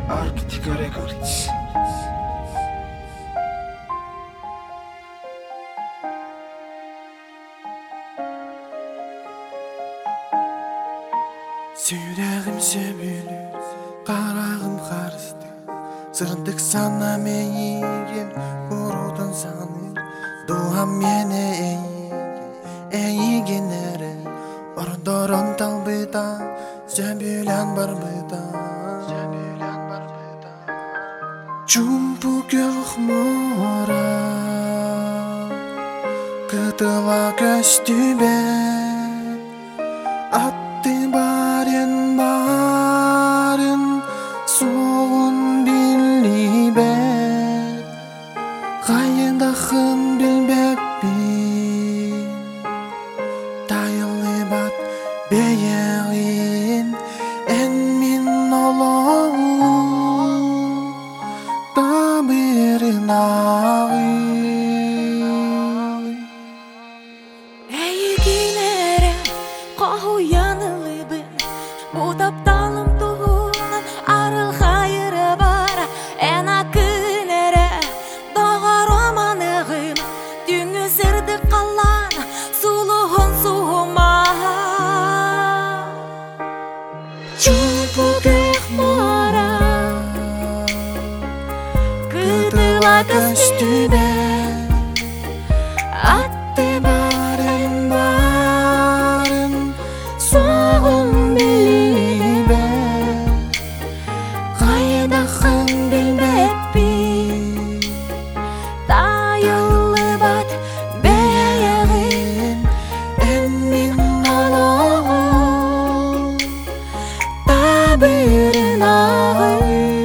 Arctica Records. Сүйрегім сөбілі, қарағым қарысты. Сырындық сана мейген, көрудың саңын. Дуам мені әйген әрі. Орындорын талбыта, сөбілен бар бұйта. Чумпу көк мора, кытыла көстүбе. Атты барын, соғын білібе. Қайындақын білбекпін, тайылы бат бейелін. Ән мен олауы табырын ағын. Әйгенәрі қағу янылыбын, бұтапталым тұғынан арыл қайыры бар. Ән ақынәрі дағар оманығын, дүңі зірді қалан сұлығын суыма. Чумпу көк мора, кытыла көстүбе. Атты барын, соғын білібе. Қайдақын білбеппін, тайылы бат бейегін. Ән мен олауы табырын ағын.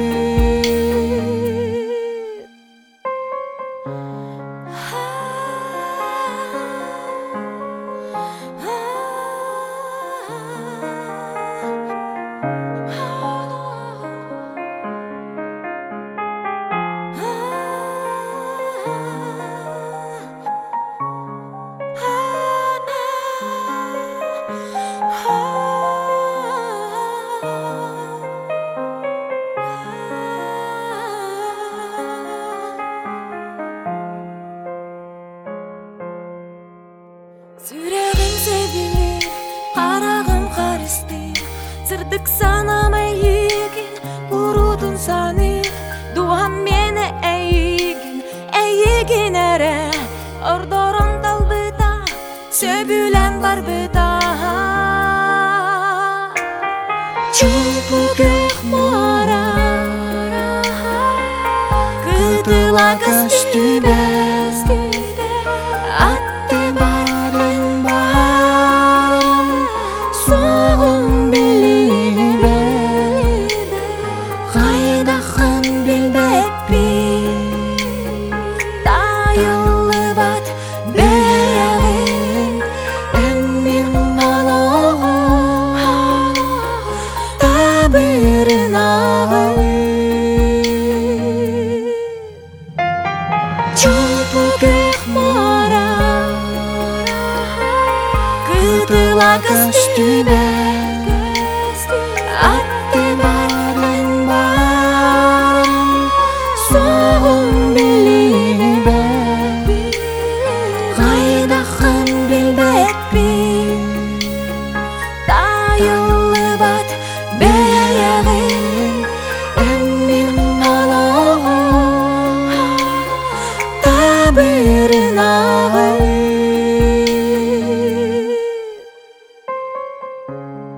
Сүрегім себілі, қарағым қарысты. Сырдық санамай еген, ұрудың саны. Дуам мені әйген әрі. Ордорын талбыта, сөбілен бар бұта. Чумпу көк мора, кытыла көстүбе. Атты барын, соғын білібе. Қайдақын білбеппін, тайылы бат бейегін. Ән мен олауы табырын ағын. Чумпу көк мора, кытыла көстүбе. Атты Барын, соғын білібе. Қайдақын білбеппін, тайылы бат бейегін. Ән мен олауы табырын ағын.